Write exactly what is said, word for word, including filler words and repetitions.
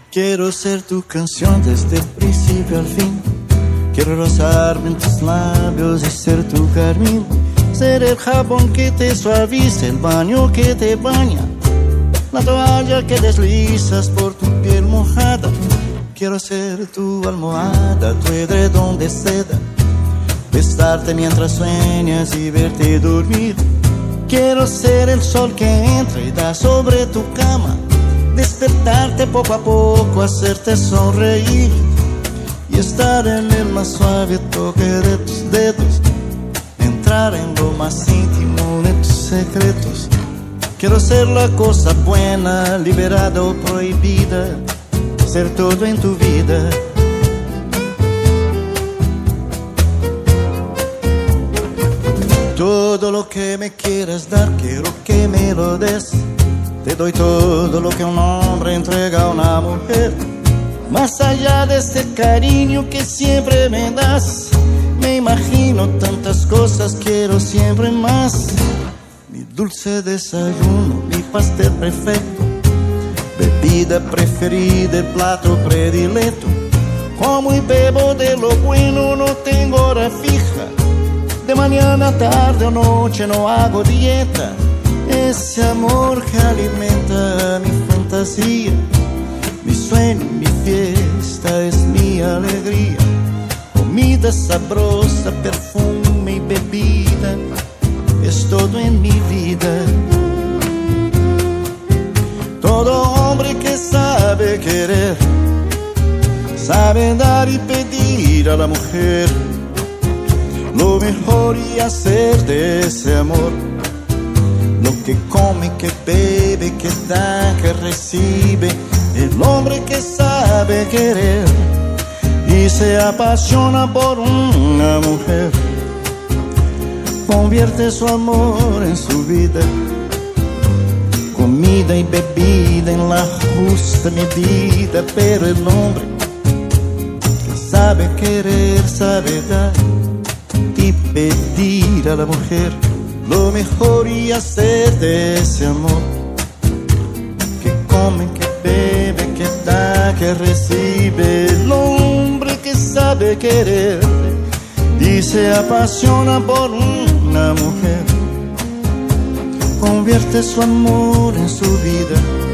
Quiero ser tu canción desde el principio al fin. Quiero rozarme en tus labios y ser tu carmín. Ser el jabón que te suaviza, el baño que te baña, la toalla que deslizas por tu piel mojada. Quiero ser tu almohada, tu edredón de seda, besarte mientras sueñas y verte dormir. Quiero ser el sol que entra y da sobre tu cama, despertarte poco a poco, hacerte sonreír y estar en el más suave toque de tus dedos, entrar en lo más íntimo de tus secretos. Quiero ser la cosa buena, liberada o prohibida, ser todo en tu vida. Todo lo que me quieras dar, quiero que me lo des. Te doy todo lo que un hombre entrega a una mujer. Más allá de este cariño que siempre me das, me imagino tantas cosas, quiero siempre más. Mi dulce desayuno, mi pastel perfecto, bebida preferida, el plato predilecto. Como y bebo de lo bueno, no tengo hora fija. De mañana, tarde o noche no hago dieta. Ese amor que alimenta mi fantasía, mi sueño, mi fiesta es mi alegría. Comida sabrosa, perfume y bebida, es todo en mi vida. Todo hombre que sabe querer, sabe dar y pedir a la mujer lo mejor y hacer de ese amor lo que come, que bebe, que da, que recibe. El hombre que sabe querer y se apasiona por una mujer, convierte su amor en su vida. Comida y bebida en la justa medida, pero el hombre que sabe querer, sabe dar y pedir a la mujer lo mejor y hacer de ese amor que come, que bebe, que da, que recibe. El hombre que sabe querer y se apasiona por una mujer, convierte su amor en su vida.